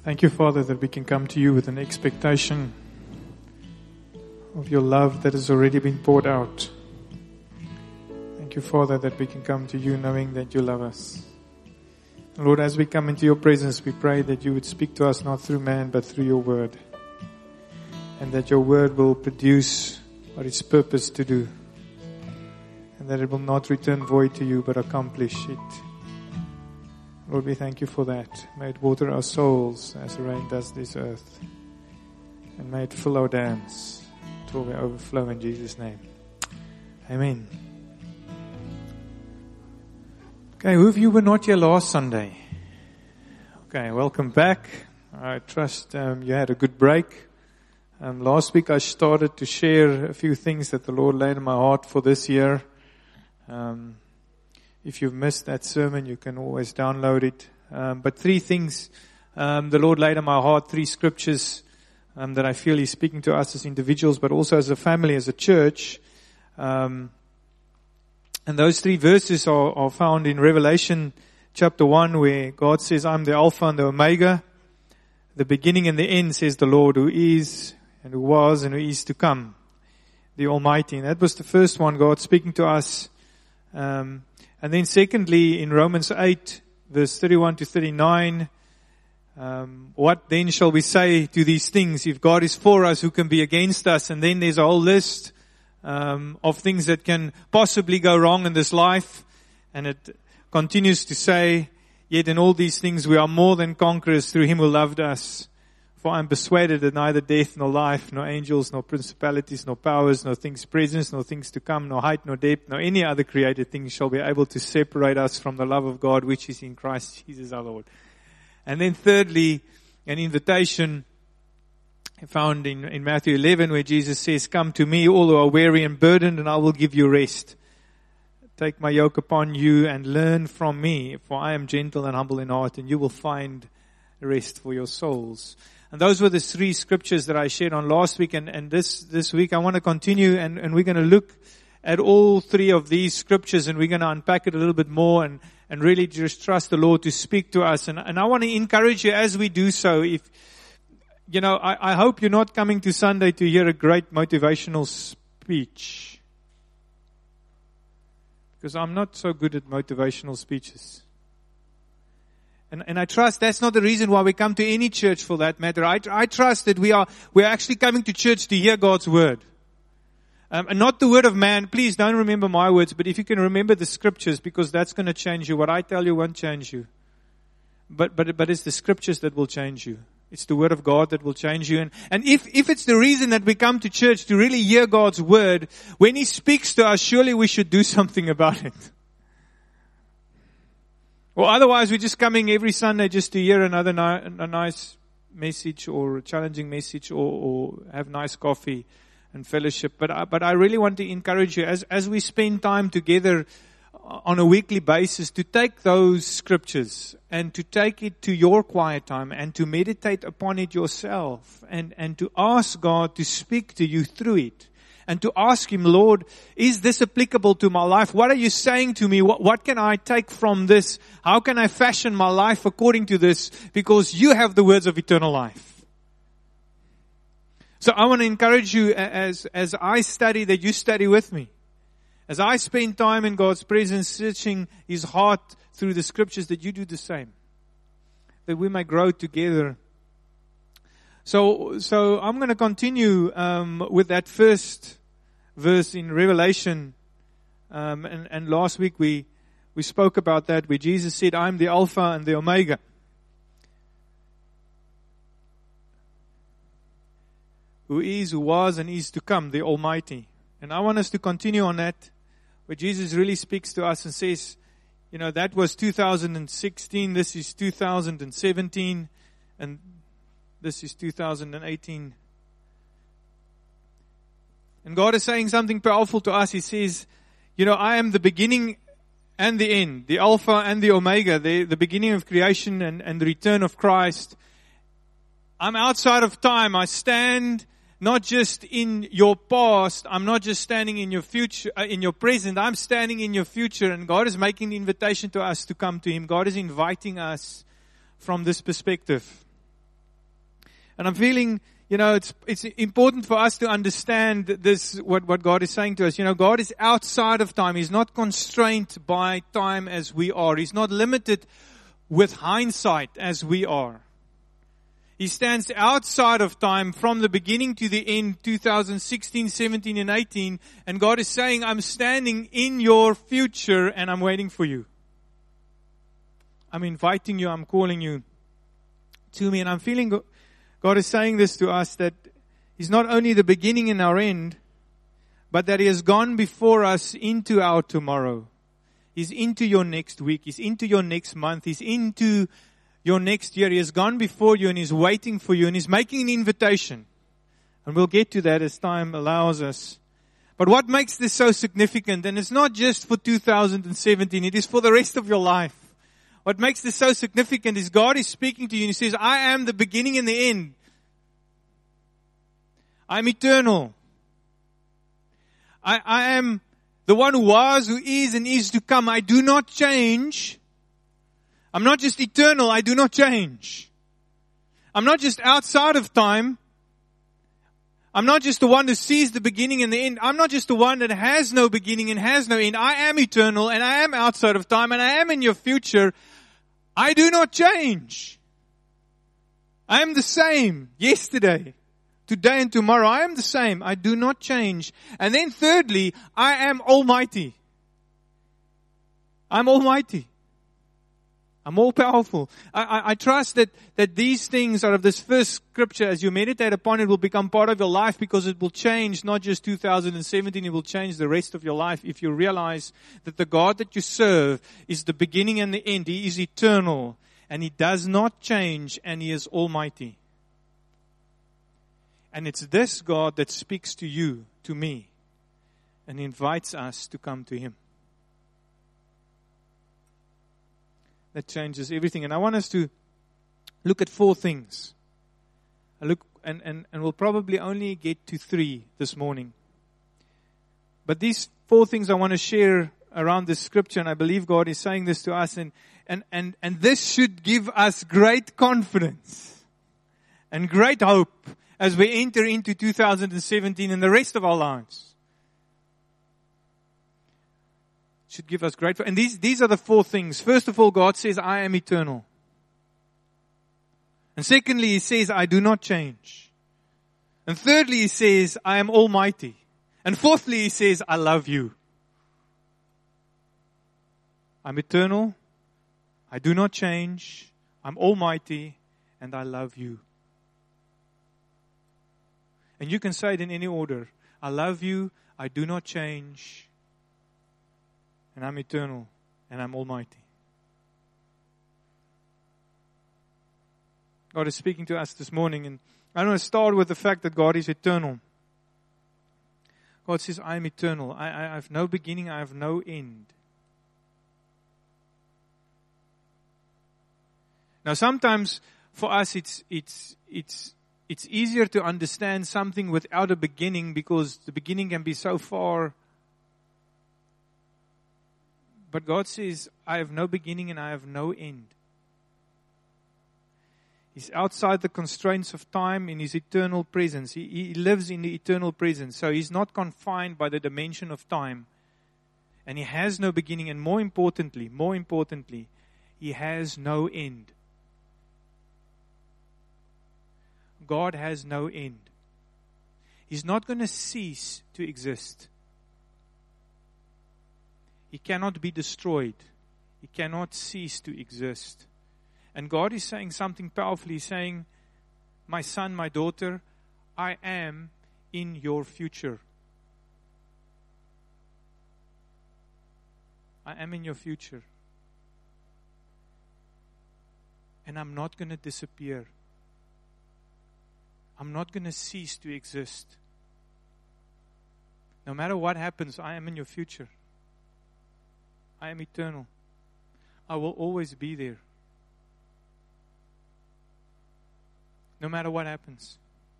Thank you, Father, that we can come to you with an expectation of your love that has already been poured out. Thank you, Father, that we can come to you knowing that you love us. Lord, as we come into your presence, we pray that you would speak to us not through man, but through your word. And that your word will produce what it's purposed to do. And that it will not return void to you, but accomplish it. Lord, we thank you for that. May it water our souls as the rain does this earth. And may it fill our dams till we overflow in Jesus' name. Amen. Okay, who of you were not here last Sunday? Okay, welcome back. I trust you had a good break. Last week I started to share a few things that the Lord laid in my heart for this year. If you've missed that sermon, you can always download it. But three things the Lord laid in my heart, three scriptures that I feel He's speaking to us as individuals, but also as a family, as a church. And those three verses are found in Revelation chapter 1, where God says, I'm the Alpha and the Omega. The beginning and the end, says the Lord, who is and who was and who is to come, the Almighty. And that was the first one, God speaking to us. And then secondly, in Romans 8, verse 31 to 39, what then shall we say to these things? If God is for us, who can be against us? And then there's a whole list of things that can possibly go wrong in this life. And it continues to say, yet in all these things we are more than conquerors through Him who loved us. For I am persuaded that neither death, nor life, nor angels, nor principalities, nor powers, nor things present, nor things to come, nor height, nor depth, nor any other created thing shall be able to separate us from the love of God which is in Christ Jesus our Lord. And then thirdly, an invitation found in Matthew 11, where Jesus says, come to me, all who are weary and burdened, and I will give you rest. Take my yoke upon you and learn from me, for I am gentle and humble in heart, and you will find rest for your souls. And those were the three scriptures that I shared on last week. And this week I want to continue and we're going to look at all three of these scriptures and we're going to unpack it a little bit more and really just trust the Lord to speak to us. And I want to encourage you as we do so. If, you know, I hope you're not coming to Sunday to hear a great motivational speech. Because I'm not so good at motivational speeches. And I trust that's not the reason why we come to any church for that matter. I trust that we're actually coming to church to hear God's word. And not the word of man. Please don't remember my words, but if you can remember the scriptures, because that's going to change you. What I tell you won't change you. But it's the scriptures that will change you. It's the word of God that will change you. And if it's the reason that we come to church to really hear God's word, when He speaks to us, surely we should do something about it. Or otherwise, we're just coming every Sunday just to hear a nice message or a challenging message or have nice coffee and fellowship. But I really want to encourage you as we spend time together on a weekly basis to take those scriptures and to take it to your quiet time and to meditate upon it yourself and to ask God to speak to you through it. And to ask Him, Lord, is this applicable to my life? What are you saying to me? What can I take from this? How can I fashion my life according to this? Because you have the words of eternal life. So I want to encourage you as I study, that you study with me. As I spend time in God's presence, searching His heart through the scriptures, that you do the same. That we may grow together. So I'm going to continue with that first verse in Revelation, and last week we spoke about that, where Jesus said, I'm the Alpha and the Omega. Who is, who was, and is to come, the Almighty. And I want us to continue on that, where Jesus really speaks to us and says, you know, that was 2016, this is 2017, and this is 2018. And God is saying something powerful to us. He says, you know, I am the beginning and the end, the Alpha and the Omega, the beginning of creation and the return of Christ. I'm outside of time. I stand not just in your past. I'm not just standing in your future, in your present. I'm standing in your future. And God is making the invitation to us to come to Him. God is inviting us from this perspective. And I'm feeling, it's important for us to understand this, what God is saying to us. God is outside of time. He's not constrained by time as we are. He's not limited with hindsight as we are. He stands outside of time from the beginning to the end, 2016, 17, and 18. And God is saying, I'm standing in your future and I'm waiting for you. I'm inviting you, I'm calling you to me. And I'm feeling God is saying this to us, that He's not only the beginning and our end, but that He has gone before us into our tomorrow. He's into your next week. He's into your next month. He's into your next year. He has gone before you and He's waiting for you and He's making an invitation. And we'll get to that as time allows us. But what makes this so significant, and it's not just for 2017, it is for the rest of your life. What makes this so significant is God is speaking to you and He says, I am the beginning and the end. I'm eternal. I am the one who was, who is, and is to come. I do not change. I'm not just eternal, I do not change. I'm not just outside of time. I'm not just the one who sees the beginning and the end. I'm not just the one that has no beginning and has no end. I am eternal and I am outside of time and I am in your future. I do not change. I am the same yesterday, today and tomorrow. I am the same. I do not change. And then thirdly, I am almighty. I'm almighty. I'm all powerful. I trust that these things out of this first scripture, as you meditate upon it, will become part of your life, because it will change not just 2017, it will change the rest of your life if you realize that the God that you serve is the beginning and the end. He is eternal and He does not change and He is almighty. And it's this God that speaks to you, to me, and invites us to come to Him. That changes everything. And I want us to look at 4 things. And we'll probably only get to 3 this morning. But these 4 things I want to share around this scripture, and I believe God is saying this to us, and this should give us great confidence and great hope as we enter into 2017 and the rest of our lives. Should give us great, and these are the 4 things. First of all, God says, I am eternal. And secondly, He says, I do not change. And thirdly, He says, I am almighty. And fourthly, He says, I love you. I'm eternal. I do not change. I'm almighty. And I love you. And you can say it in any order. I love you. I do not change. And I'm eternal, and I'm almighty. God is speaking to us this morning, and I want to start with the fact that God is eternal. God says, I am eternal. I have no beginning, I have no end. Now sometimes for us it's easier to understand something without a beginning, because the beginning can be so far. But God says, I have no beginning and I have no end. He's outside the constraints of time in His eternal presence. He lives in the eternal presence. So He's not confined by the dimension of time. And He has no beginning. And more importantly, He has no end. God has no end. He's not going to cease to exist. He cannot be destroyed. He cannot cease to exist. And God is saying something powerfully. He's saying, my son, my daughter, I am in your future. I am in your future. And I'm not going to disappear. I'm not going to cease to exist. No matter what happens, I am in your future. I am eternal. I will always be there. No matter what happens.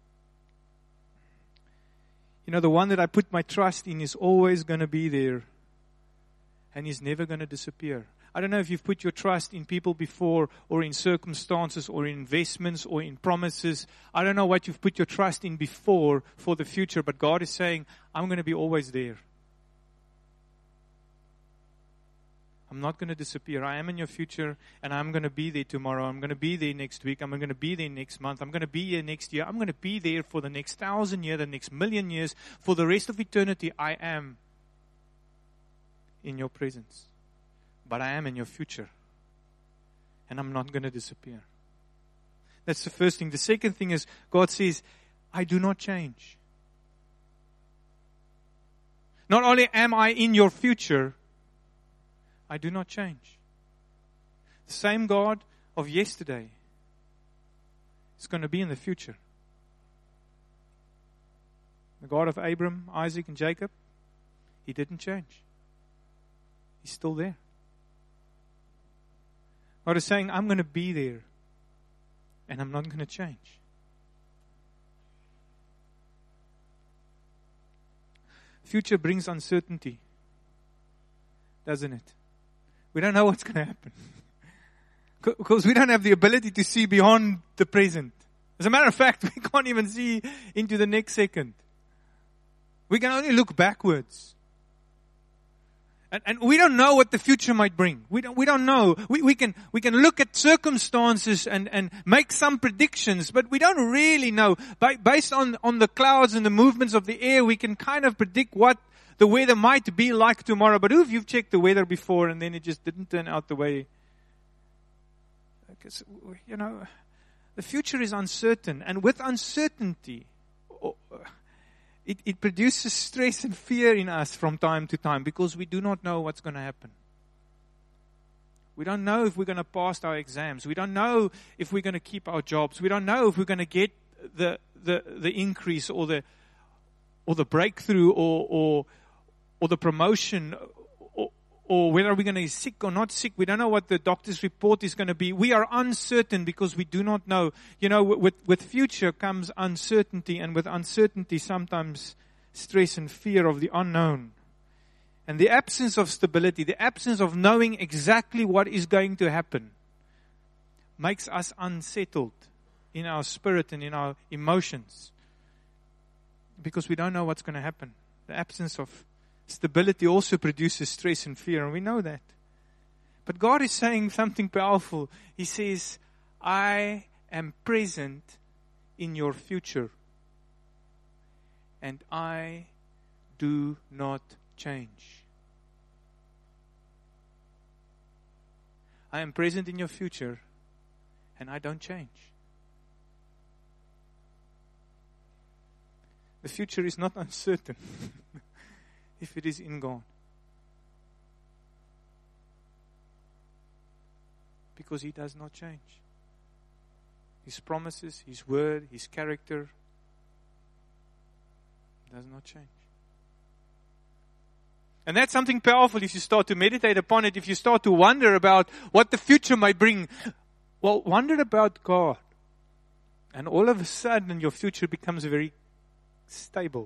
The one that I put my trust in is always going to be there. And He's never going to disappear. I don't know if you've put your trust in people before, or in circumstances, or in investments, or in promises. I don't know what you've put your trust in before for the future, but God is saying, I'm going to be always there. I'm not going to disappear. I am in your future, and I'm going to be there tomorrow. I'm going to be there next week. I'm going to be there next month. I'm going to be here next year. I'm going to be there for the next 1,000 years, the next 1,000,000 years, for the rest of eternity. I am in your presence. But I am in your future. And I'm not going to disappear. That's the first thing. The second thing is, God says, I do not change. Not only am I in your future, I do not change. The same God of yesterday is going to be in the future. The God of Abraham, Isaac, and Jacob, He didn't change. He's still there. God is saying, I'm going to be there, and I'm not going to change. Future brings uncertainty, doesn't it? We don't know what's going to happen. Because we don't have the ability to see beyond the present. As a matter of fact, we can't even see into the next second. We can only look backwards. And we don't know what the future might bring. We don't know. We can look at circumstances and make some predictions, but we don't really know. Based on the clouds and the movements of the air, we can kind of predict what the weather might be like tomorrow. But who if you've checked the weather before and then it just didn't turn out the way? Because, the future is uncertain. And with uncertainty, it produces stress and fear in us from time to time because we do not know what's going to happen. We don't know if we're going to pass our exams. We don't know if we're going to keep our jobs. We don't know if we're going to get the increase or the breakthrough or the promotion or whether we're going to be sick or not sick. We don't know what the doctor's report is going to be. We are uncertain because we do not know. With future comes uncertainty, and with uncertainty sometimes stress and fear of the unknown. And the absence of stability, the absence of knowing exactly what is going to happen, makes us unsettled in our spirit and in our emotions. Because we don't know what's going to happen. The absence of stability also produces stress and fear, and we know that. But God is saying something powerful. He says, I am present in your future, and I do not change. I am present in your future, and I don't change. The future is not uncertain if it is in God. Because He does not change. His promises, His word, His character does not change. And that's something powerful if you start to meditate upon it, if you start to wonder about what the future might bring. Well, wonder about God. And all of a sudden your future becomes very stable.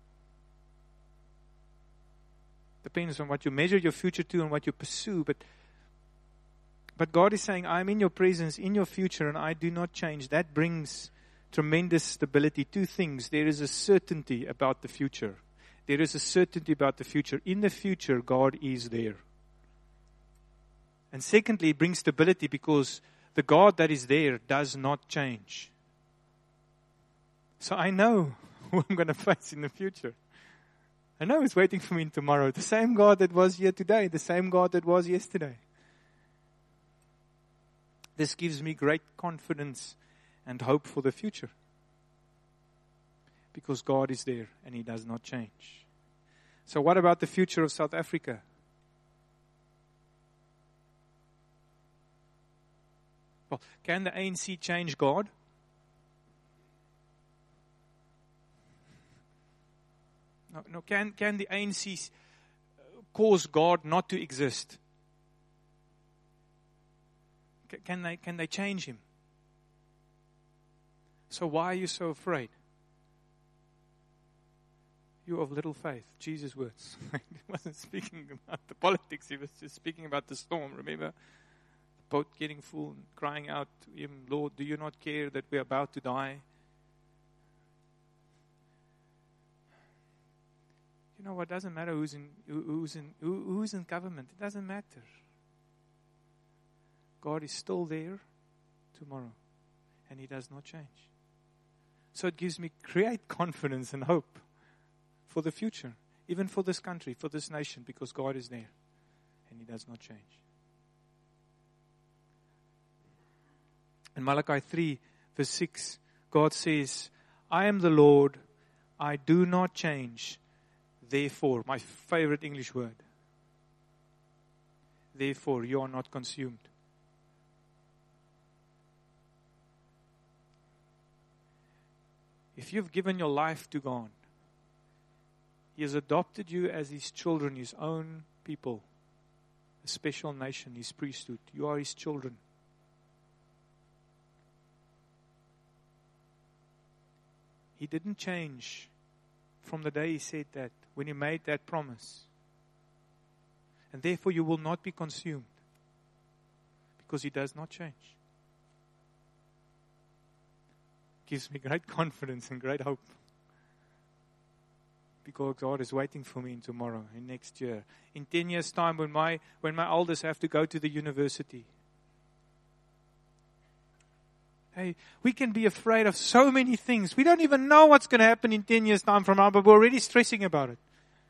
Depends on what you measure your future to and what you pursue. But God is saying, I'm in your presence, in your future, and I do not change. That brings tremendous stability. Two things. There is a certainty about the future. There is a certainty about the future. In the future, God is there. And secondly, it brings stability because the God that is there does not change. So I know who I'm going to face in the future. I know He's waiting for me tomorrow. The same God that was here today, the same God that was yesterday. This gives me great confidence and hope for the future. Because God is there and He does not change. So what about the future of South Africa? Well, can the ANC change God? No, can the ANC cause God not to exist? Can they change Him? So why are you so afraid? You of little faith. Jesus' words. He wasn't speaking about the politics. He was just speaking about the storm. Remember? The boat getting full and crying out to him, Lord, do you not care that we're about to die? You know what? Doesn't matter who's in government. It doesn't matter. God is still there tomorrow, and He does not change. So it gives me great confidence and hope for the future, even for this country, for this nation, because God is there, and He does not change. In Malachi 3, verse 6, God says, I am the Lord, I do not change. Therefore, my favorite English word. Therefore, you are not consumed. If you've given your life to God, He has adopted you as His children, His own people, a special nation, His priesthood. You are His children. He didn't change from the day He said that, when He made that promise. And therefore you will not be consumed, because He does not change. Gives me great confidence and great hope, because God is waiting for me in tomorrow, in next year, in 10 years' time, when my elders have to go to the university. Hey, we can be afraid of so many things. We don't even know what's going to happen in 10 years' time from now, but we're already stressing about it.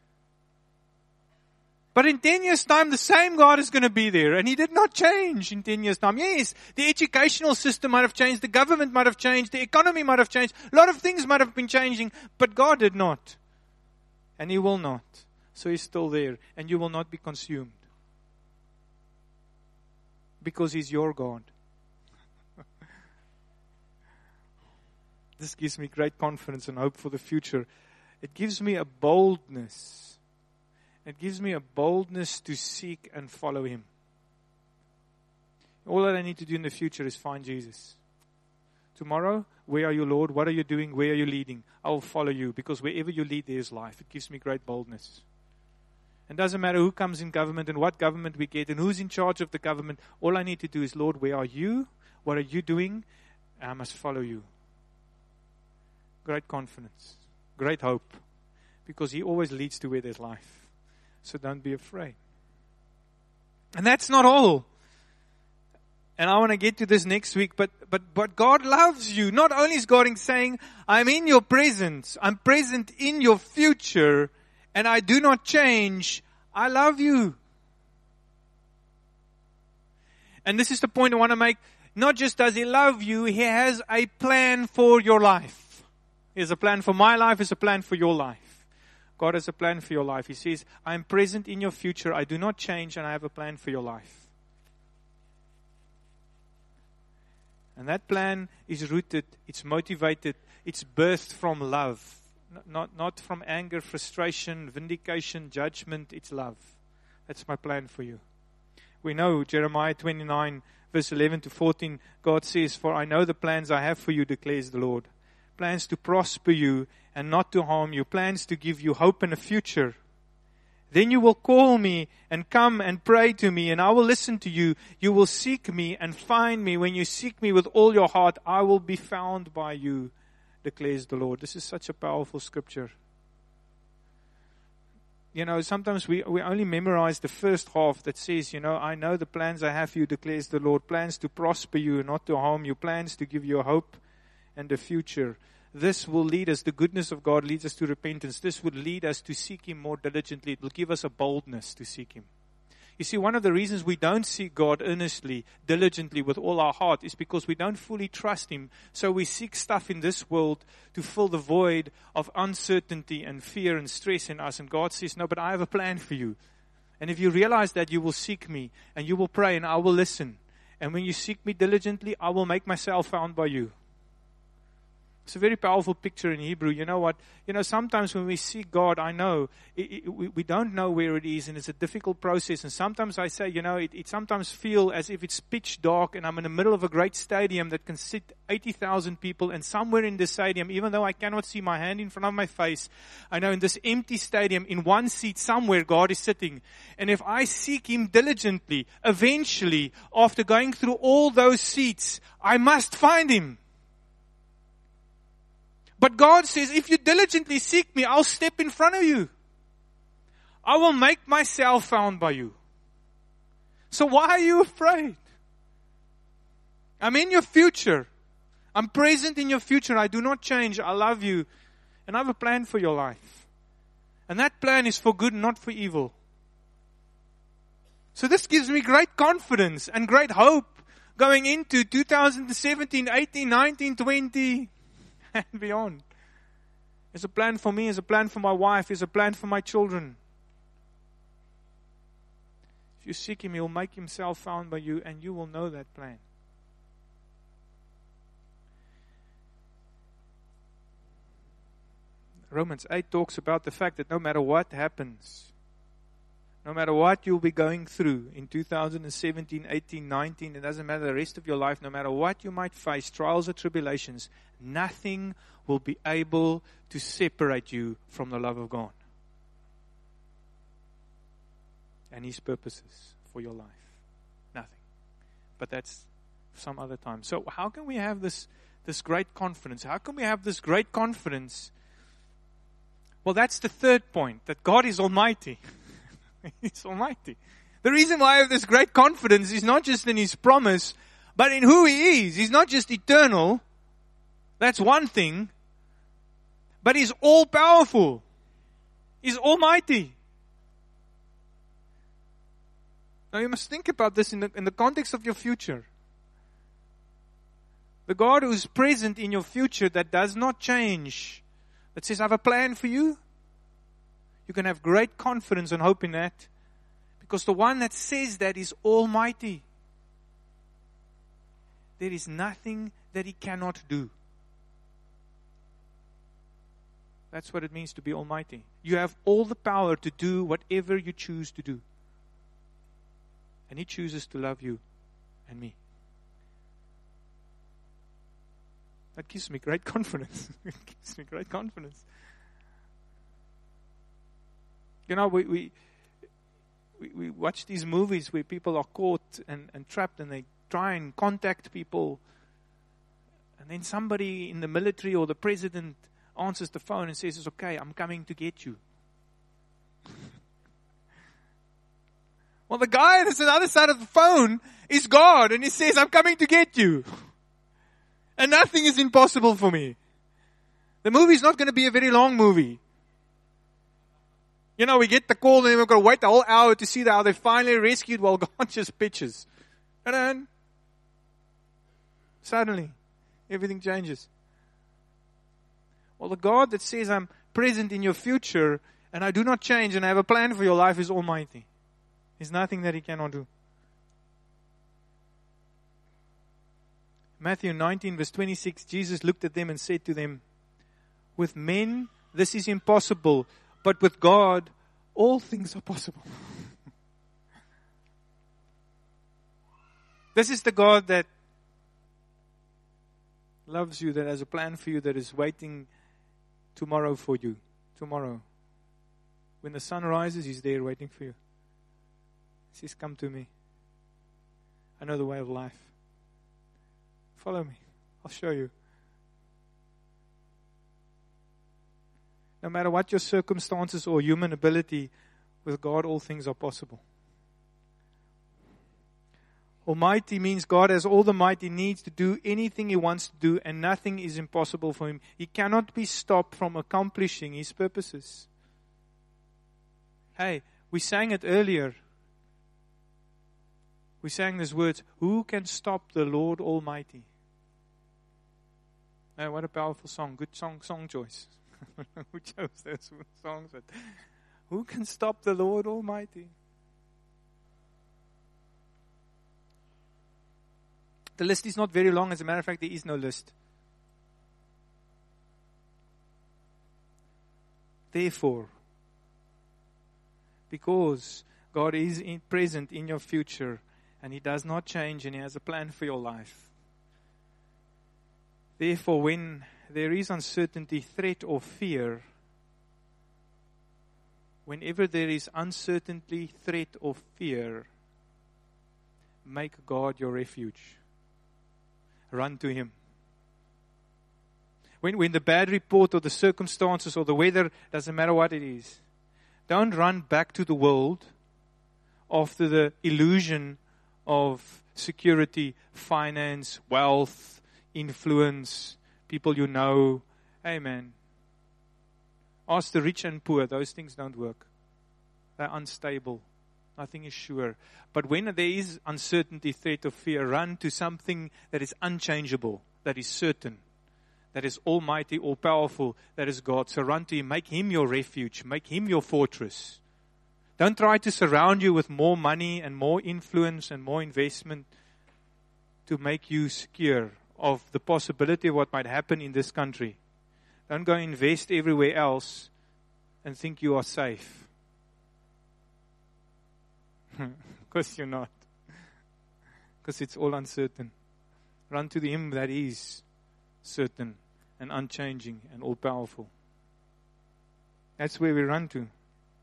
But in 10 years' time, the same God is going to be there. And He did not change in 10 years' time. Yes, the educational system might have changed. The government might have changed. The economy might have changed. A lot of things might have been changing. But God did not. And He will not. So He's still there. And you will not be consumed. Because He's your God. This gives me great confidence and hope for the future. It gives me a boldness. It gives me a boldness to seek and follow Him. All that I need to do in the future is find Jesus. Tomorrow, where are you, Lord? What are you doing? Where are you leading? I will follow you, because wherever you lead, there is life. It gives me great boldness. It doesn't matter who comes in government and what government we get and who's in charge of the government. All I need to do is, Lord, where are you? What are you doing? And I must follow you. Great confidence, great hope, because He always leads to where there's life. So don't be afraid. And that's not all. And I want to get to this next week, but God loves you. Not only is God saying, I'm in your presence, I'm present in your future, and I do not change. I love you. And this is the point I want to make. Not just does He love you, He has a plan for your life. He has a plan for my life, He has a plan for your life. God has a plan for your life. He says, I am present in your future, I do not change, and I have a plan for your life. And that plan is rooted, it's motivated, it's birthed from love. Not from anger, frustration, vindication, judgment, it's love. That's my plan for you. We know Jeremiah 29, verse 11 to 14, God says, for I know the plans I have for you, declares the Lord. Plans to prosper you and not to harm you. Plans to give you hope and a future. Then you will call me and come and pray to me, and I will listen to you. You will seek me and find me. When you seek me with all your heart, I will be found by you, declares the Lord. This is such a powerful scripture. You know, sometimes we only memorize the first half that says, I know the plans I have for you, declares the Lord. Plans to prosper you and not to harm you. Plans to give you a hope and a future. This will lead us, the goodness of God leads us to repentance. This would lead us to seek Him more diligently. It will give us a boldness to seek Him. You see, one of the reasons we don't seek God earnestly, diligently, with all our heart is because we don't fully trust Him. So we seek stuff in this world to fill the void of uncertainty and fear and stress in us. And God says, no, but I have a plan for you. And if you realize that, you will seek me and you will pray and I will listen. And when you seek me diligently, I will make myself found by you. It's a very powerful picture in Hebrew. You know what? Sometimes when we see God, I know, we don't know where it is, and it's a difficult process. And sometimes I say, it sometimes feels as if it's pitch dark, and I'm in the middle of a great stadium that can sit 80,000 people, and somewhere in the stadium, even though I cannot see my hand in front of my face, I know in this empty stadium, in one seat somewhere, God is sitting. And if I seek Him diligently, eventually, after going through all those seats, I must find Him. But God says, if you diligently seek me, I'll step in front of you. I will make myself found by you. So why are you afraid? I'm in your future. I'm present in your future. I do not change. I love you. And I have a plan for your life. And that plan is for good, not for evil. So this gives me great confidence and great hope going into 2017, 18, 19, 20. And beyond. There's a plan for me, there's a plan for my wife, there's a plan for my children. If you seek Him, He'll make Himself found by you, and you will know that plan. Romans 8 talks about the fact that no matter what happens, no matter what you'll be going through in 2017, 18, 19, it doesn't matter the rest of your life, no matter what you might face, trials or tribulations, nothing will be able to separate you from the love of God and His purposes for your life. Nothing. But that's some other time. So how can we have this great confidence? How can we have this great confidence? Well, that's the third point, that God is almighty. He's almighty. The reason why I have this great confidence is not just in His promise, but in who He is. He's not just eternal. That's one thing. But He's all-powerful. He's almighty. Now you must think about this in the context of your future. The God who is present in your future that does not change, that says, I have a plan for you. You can have great confidence and hope in that, because the one that says that is almighty. There is nothing that He cannot do. That's what it means to be almighty. You have all the power to do whatever you choose to do. And He chooses to love you and me. That gives me great confidence. It gives me great confidence. We watch these movies where people are caught and trapped, and they try and contact people. And then somebody in the military or the president answers the phone and says, it's okay, I'm coming to get you. Well, the guy that's on the other side of the phone is God, and He says, I'm coming to get you. And nothing is impossible for me. The movie's not going to be a very long movie. We get the call and we've got to wait the whole hour to see how they finally rescued while God just pitches. And then, suddenly, everything changes. Well, the God that says, I'm present in your future and I do not change and I have a plan for your life is almighty. There's nothing that He cannot do. Matthew 19 verse 26, Jesus looked at them and said to them, with men this is impossible, but with God all things are possible. This is the God that loves you, that has a plan for you, that is waiting tomorrow for you. Tomorrow. When the sun rises, He's there waiting for you. He says, come to me. I know the way of life. Follow me. I'll show you. No matter what your circumstances or human ability, with God all things are possible. Almighty means God has all the might He needs to do anything He wants to do, and nothing is impossible for Him. He cannot be stopped from accomplishing His purposes. Hey, we sang it earlier. We sang these words, who can stop the Lord Almighty? Hey, what a powerful song. Good song choice. Who chose those songs? But who can stop the Lord Almighty? The list is not very long. As a matter of fact, there is no list. Therefore, because God is present in your future and He does not change and He has a plan for your life. Therefore, when there is uncertainty, threat, or fear, whenever there is uncertainty, threat, or fear, make God your refuge. Run to Him. When the bad report or the circumstances or the weather, doesn't matter what it is, don't run back to the world after the illusion of security, finance, wealth, influence, people you know. Amen. Ask the rich and poor. Those things don't work. They're unstable. Nothing is sure. But when there is uncertainty, threat, or fear, run to something that is unchangeable, that is certain, that is almighty, all-powerful, that is God. So run to Him. Make Him your refuge. Make Him your fortress. Don't try to surround you with more money and more influence and more investment to make you secure of the possibility of what might happen in this country. Don't go invest everywhere else and think you are safe. Because you're not. Because it's all uncertain. Run to Him that is certain and unchanging and all-powerful. That's where we run to.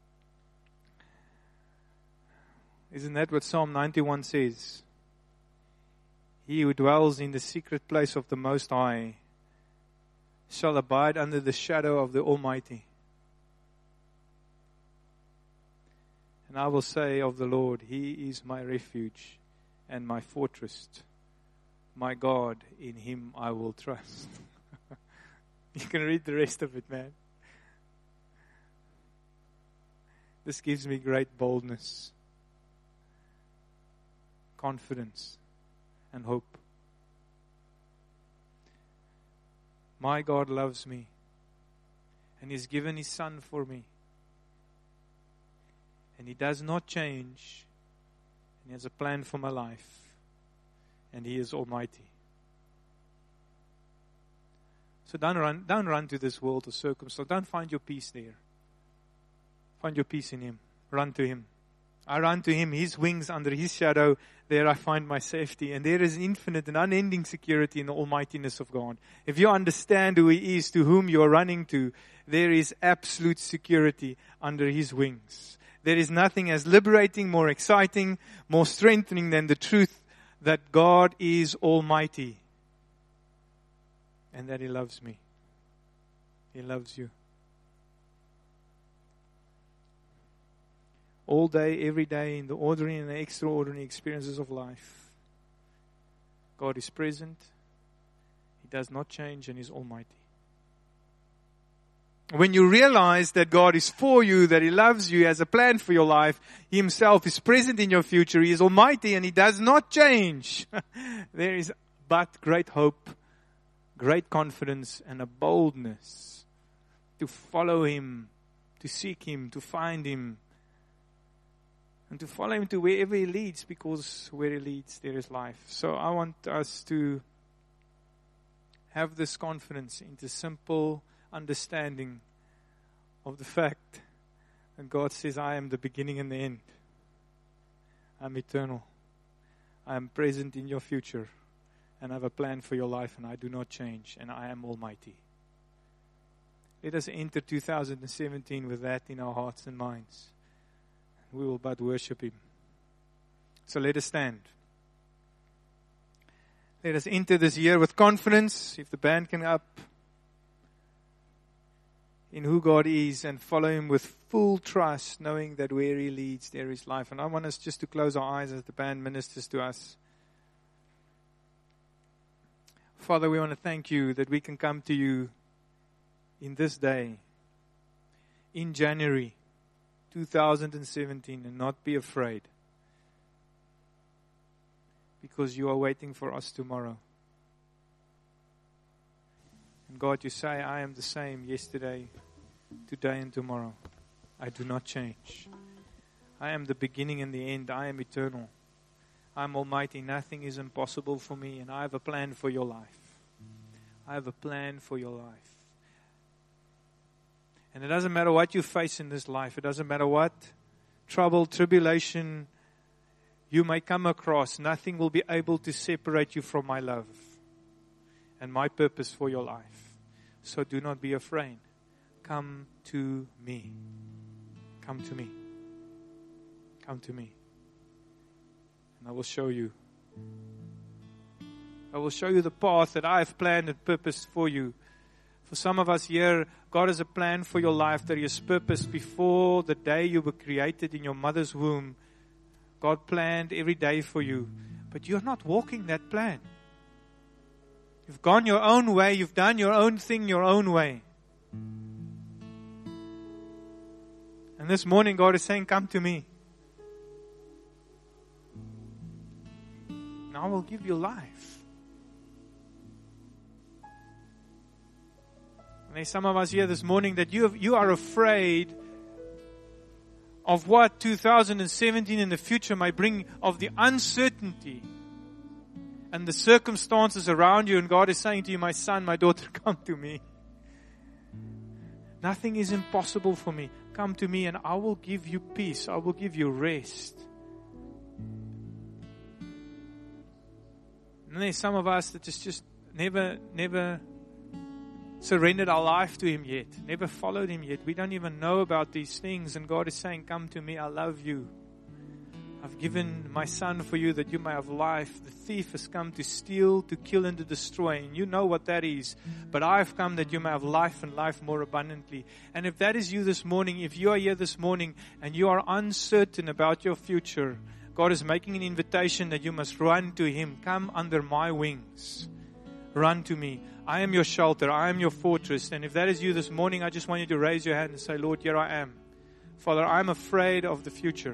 Isn't that what Psalm 91 says? He who dwells in the secret place of the Most High shall abide under the shadow of the Almighty. And I will say of the Lord, He is my refuge and my fortress. My God, in Him I will trust. You can read the rest of it, man. This gives me great boldness, confidence, and hope. My God loves me, and He's given His Son for me. And He does not change, and He has a plan for my life, and He is almighty. So don't run to this world or circumstance. Don't find your peace there. Find your peace in Him. Run to Him. I run to Him, His wings, under His shadow. There I find my safety. And there is infinite and unending security in the almightiness of God. If you understand who He is, to whom you are running to, there is absolute security under His wings. There is nothing as liberating, more exciting, more strengthening than the truth that God is almighty. And that He loves me. He loves you. All day, every day, in the ordinary and the extraordinary experiences of life, God is present. He does not change and is almighty. When you realize that God is for you, that He loves you, has a plan for your life, He Himself is present in your future, He is almighty and He does not change, there is but great hope, great confidence, and a boldness to follow Him, to seek Him, to find Him, and to follow Him to wherever He leads, because where He leads, there is life. So I want us to have this confidence into simple understanding of the fact that God says, I am the beginning and the end. I'm eternal. I am present in your future, and I have a plan for your life, and I do not change, and I am almighty. Let us enter 2017 with that in our hearts and minds. We will but worship Him. So let us stand. Let us enter this year with confidence, if the band can up, in who God is, and follow Him with full trust, knowing that where He leads, there is life. And I want us just to close our eyes as the band ministers to us. Father, we want to thank You that we can come to You in this day, in January 2017, and not be afraid, because You are waiting for us tomorrow. And God, You say, I am the same yesterday, today, and tomorrow. I do not change. I am the beginning and the end. I am eternal. I am almighty. Nothing is impossible for me, and I have a plan for your life. I have a plan for your life. And it doesn't matter what you face in this life. It doesn't matter what trouble, tribulation you may come across. Nothing will be able to separate you from my love and my purpose for your life. So do not be afraid. Come to me. Come to me. Come to me. And I will show you. I will show you the path that I have planned and purposed for you. For some of us here, God has a plan for your life that He has purposed before the day you were created in your mother's womb. God planned every day for you. But you're not walking that plan. You've gone your own way. You've done your own thing your own way. And this morning God is saying, come to me. And I will give you life. And there's some of us here this morning that you are afraid of what 2017 in the future might bring, of the uncertainty and the circumstances around you. And God is saying to you, my son, my daughter, come to me. Nothing is impossible for me. Come to me and I will give you peace. I will give you rest. And there's some of us that just never surrendered our life to Him yet. Never followed Him yet. We don't even know about these things. And God is saying, come to me. I love you. I've given my son for you that you may have life. The thief has come to steal, to kill, and to destroy. And you know what that is. But I've come that you may have life and life more abundantly. And if that is you this morning, if you are here this morning and you are uncertain about your future, God is making an invitation that you must run to Him. Come under my wings. Run to me. I am your shelter. I am your fortress. And if that is you this morning, I just want you to raise your hand and say, Lord, here I am. Father, I'm afraid of the future.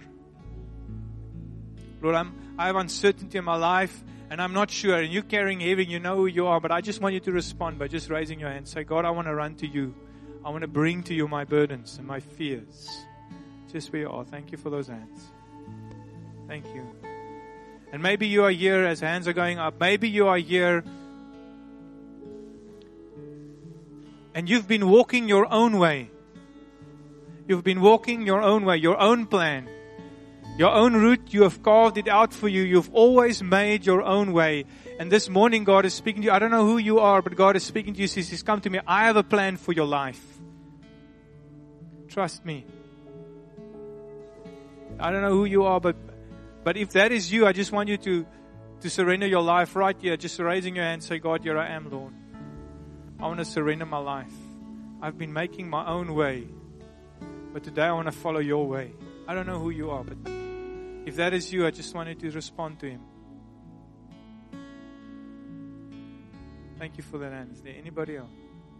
Lord, I have uncertainty in my life and I'm not sure. And you're carrying heavy, you know who you are. But I just want you to respond by just raising your hand. Say, God, I want to run to you. I want to bring to you my burdens and my fears. Just where you are. Thank you for those hands. Thank you. And maybe you are here as hands are going up. Maybe you are here and you've been walking your own way. You've been walking your own way, your own plan. Your own route, you have carved it out for you. You've always made your own way. And this morning God is speaking to you. I don't know who you are, but God is speaking to you. He says, come to me. I have a plan for your life. Trust me. I don't know who you are, but if that is you, I just want you to surrender your life right here. Just raising your hand, say, God, here I am, Lord. I want to surrender my life. I've been making my own way, but today I want to follow your way. I don't know who you are, but if that is you, I just wanted to respond to Him. Thank you for that hand. Is there anybody else?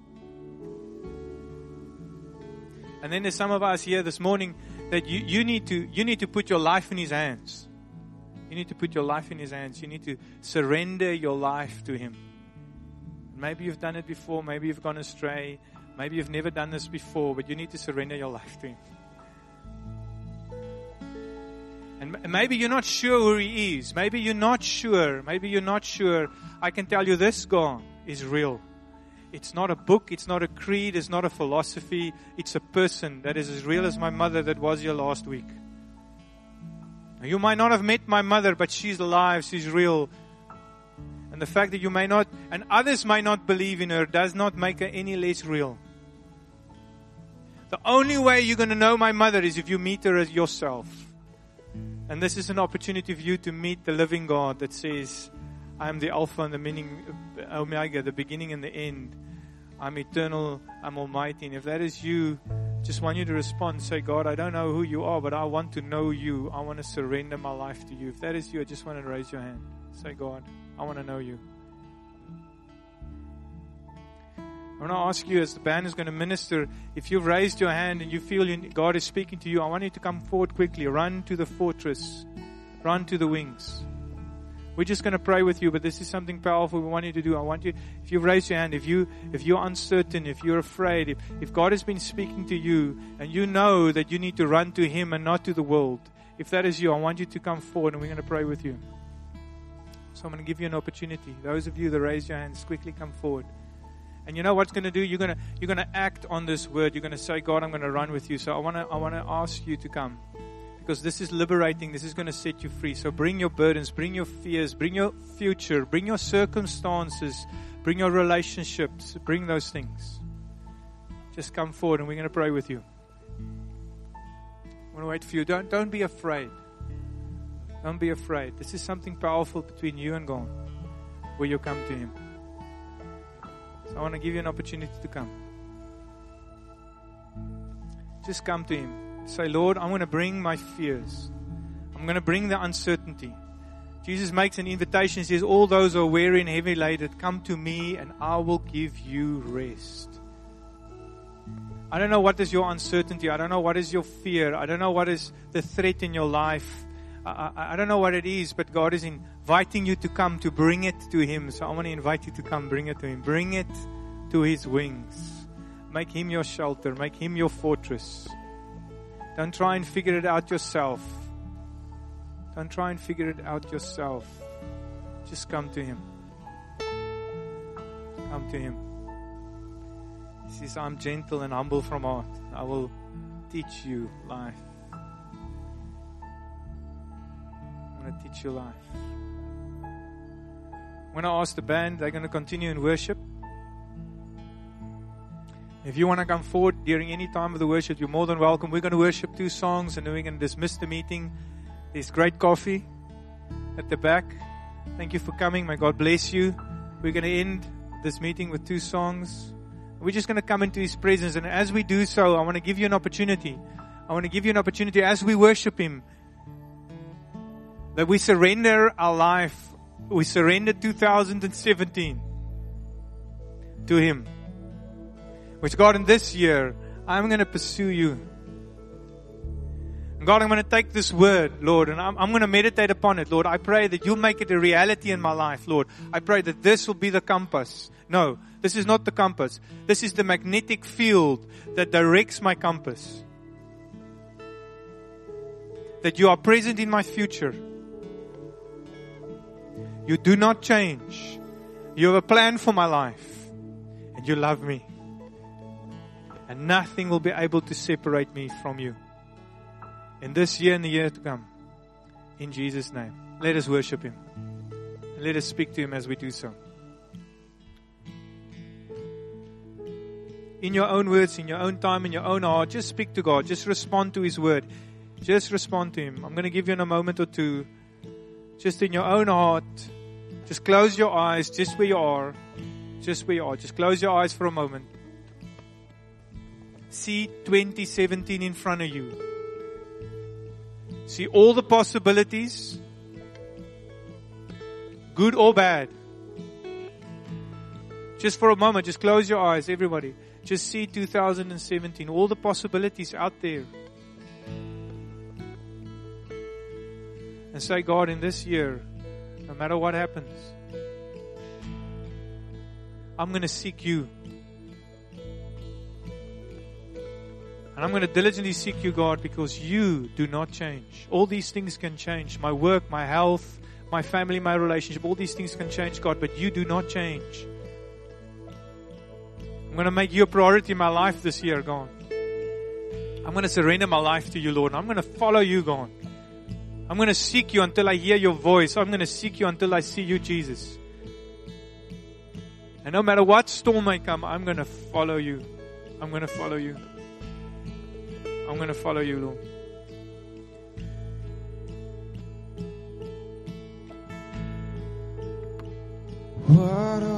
And then there's some of us here this morning that you need to put your life in His hands. You need to put your life in His hands. You need to surrender your life to Him. Maybe you've done it before. Maybe you've gone astray. Maybe you've never done this before, but you need to surrender your life to Him. And maybe you're not sure who He is. Maybe you're not sure. I can tell you this God is real. It's not a book. It's not a creed. It's not a philosophy. It's a person that is as real as my mother that was here last week. Now, you might not have met my mother, but she's alive. She's real. And the fact that you may not, and others might not believe in her, does not make her any less real. The only way you're going to know my mother is if you meet her as yourself. And this is an opportunity for you to meet the living God that says, I am the Alpha and the Omega, the beginning and the end. I'm eternal, I'm almighty. And if that is you, just want you to respond. Say, God, I don't know who you are, but I want to know you. I want to surrender my life to you. If that is you, I just want to raise your hand. Say, God, I want to know you. I want to ask you as the band is going to minister, if you've raised your hand and you feel God is speaking to you, I want you to come forward quickly. Run to the fortress. Run to the wings. We're just going to pray with you, but this is something powerful we want you to do. I want you, if you've raised your hand, if you're uncertain, if you're afraid, if God has been speaking to you and you know that you need to run to Him and not to the world, if that is you, I want you to come forward and we're going to pray with you. So I'm going to give you an opportunity. Those of you that raised your hands, quickly come forward. And you know what's going to do? You're going to act on this word. You're going to say, God, I'm going to run with you. So I want to ask you to come, because this is liberating. This is going to set you free. So bring your burdens, bring your fears, bring your future, bring your circumstances, bring your relationships, bring those things. Just come forward and we're going to pray with you. I want to wait for you. Don't be afraid. Don't be afraid. This is something powerful between you and God, where you come to Him. So I want to give you an opportunity to come. Just come to Him. Say, Lord, I'm going to bring my fears. I'm going to bring the uncertainty. Jesus makes an invitation. He says, all those who are weary and heavy laden, come to me and I will give you rest. I don't know what is your uncertainty. I don't know what is your fear. I don't know what is the threat in your life. I don't know what it is, but God is inviting you to come, to bring it to Him. So I want to invite you to come, bring it to Him. Bring it to His wings. Make Him your shelter. Make Him your fortress. Don't try and figure it out yourself. Don't try and figure it out yourself. Just come to Him. Come to Him. He says, I'm gentle and humble from heart. I will teach you life. I'm going to teach you life. When I ask the band, they're going to continue in worship. If you want to come forward during any time of the worship, you're more than welcome. We're going to worship 2 songs and then we're going to dismiss the meeting. There's great coffee at the back. Thank you for coming. May God bless you. We're going to end this meeting with 2 songs. We're just going to come into His presence. And as we do so, I want to give you an opportunity. I want to give you an opportunity as we worship Him, that we surrender our life. We surrender 2017 to Him. Which, God, in this year, I'm going to pursue you. And God, I'm going to take this word, Lord, and I'm going to meditate upon it, Lord. I pray that you'll make it a reality in my life, Lord. I pray that this will be the compass. No, this is not the compass. This is the magnetic field that directs my compass. That you are present in my future. You do not change. You have a plan for my life. And you love me. And nothing will be able to separate me from you. In this year and the year to come. In Jesus' name. Let us worship Him. Let us speak to Him as we do so. In your own words, in your own time, in your own heart, just speak to God. Just respond to His word. Just respond to Him. I'm going to give you in a moment or two. Just in your own heart. Just close your eyes just where you are. Just where you are. Just close your eyes for a moment. See 2017 in front of you. See all the possibilities, good or bad. Just for a moment, just close your eyes, everybody. Just see 2017, all the possibilities out there. And say, God, in this year, no matter what happens, I'm going to seek you. And I'm going to diligently seek you, God, because you do not change. All these things can change. My work, my health, my family, my relationship, all these things can change, God, but you do not change. I'm going to make you a priority in my life this year, God. I'm going to surrender my life to you, Lord. And I'm going to follow you, God. I'm going to seek you until I hear your voice. I'm going to seek you until I see you, Jesus. And no matter what storm may come, I'm going to follow you. I'm going to follow you. I'm going to follow you, Lord. What